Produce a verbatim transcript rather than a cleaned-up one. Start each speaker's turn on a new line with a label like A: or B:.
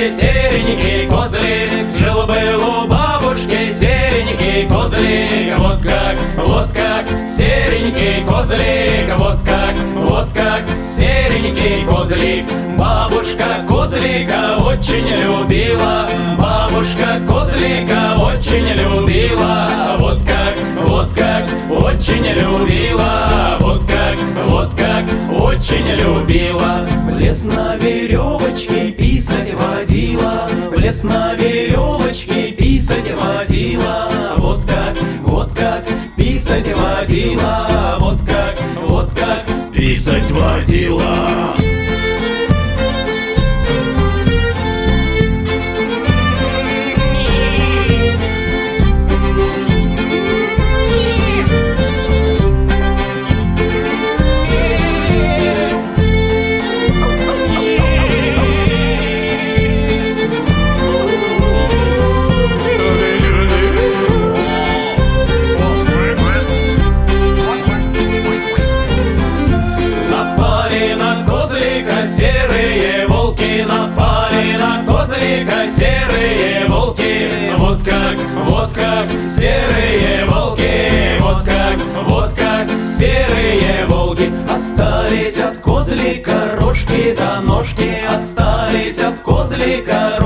A: бабушки серенький козлик, жил-был у бабушки серенький козлик. Вот как, вот как серенький козлик, вот как, вот как серенький козлик. Бабушка козлика очень любила, бабушка козлика очень любила. Вот как, вот как очень любила, вот как, вот как очень любила. В лес на веревочке писать водила, в лес на веревочке писать водила. Вот как, вот как писать водила, вот как, вот как писать водила. Серые волки напали на козлика, серые волки. Вот как, вот как серые волки, вот как, вот как серые волки. Остались от козлика рожки до ножки, остались от козлика